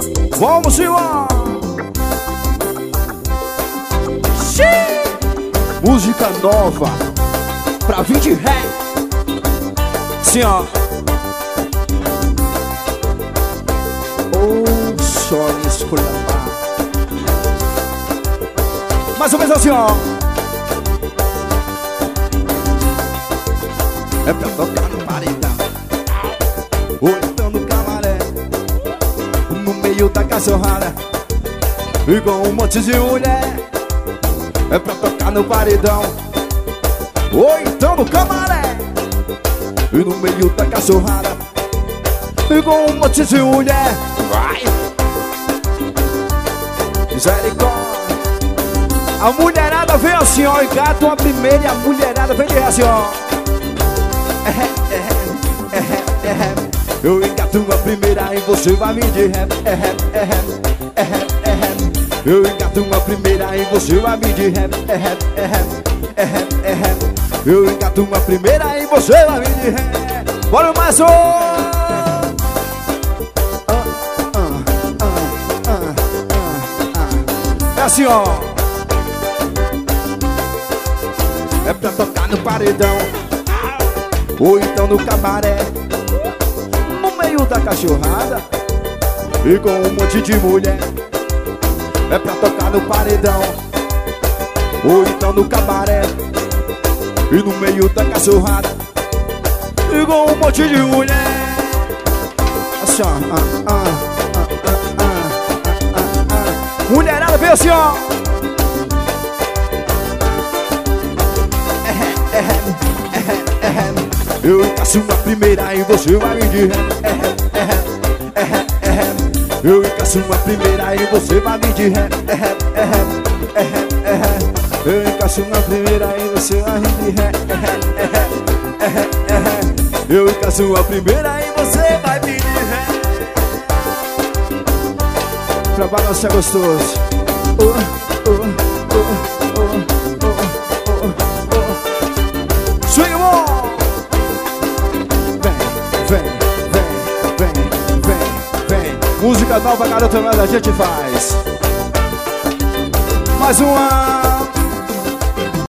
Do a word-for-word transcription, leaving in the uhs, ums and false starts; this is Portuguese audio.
Vamos embora. Música nova pra vir de ré. Assim, ó. Oh, só esculhambar. Mais ou menos assim, ó. É pra tocar no paredão, ou então no camaré, no meio da cachorrada, e com um monte de mulher. É pra tocar no paredão, ou então no camaré, e no meio da cachorrada, e com um monte de mulher. Vai! Misericórdia. A mulherada vem assim, ó, engata uma primeira e a mulherada vem de ré assim, ó. É, é, é, é, é. Eu engato uma primeira e você vai me de ré. É, é, é, é, é. Eu engato uma primeira e você vai me de ré. É, é, é, é. Eu engato uma primeira e você vai me de ré. Bora mais um. É assim, ó. É pra tocar no paredão, ou então no cabaré, no meio da cachorrada, e com um monte de mulher. É pra tocar no paredão, ou então no cabaré, e no meio da cachorrada, e com um monte de mulher. Assim, ó. Ah, ah, ah, ah, ah, ah, ah. Mulherada vem assim, ó. É, é, é. Eu encaixo uma primeira e você vai me de ré. É, é, é, é. Eu encaixo uma primeira e você vai me de ré. É, é, é, é. Eu encaixo uma primeira e você vai me de ré. É, é, é. Eu encaixo uma primeira e você vai me de ré. Pra balançar gostoso. Oh, oh, oh, oh. Swing on! Vem, vem, vem, vem, vem, vem. Música nova, garota, mas a gente faz. Mais uma.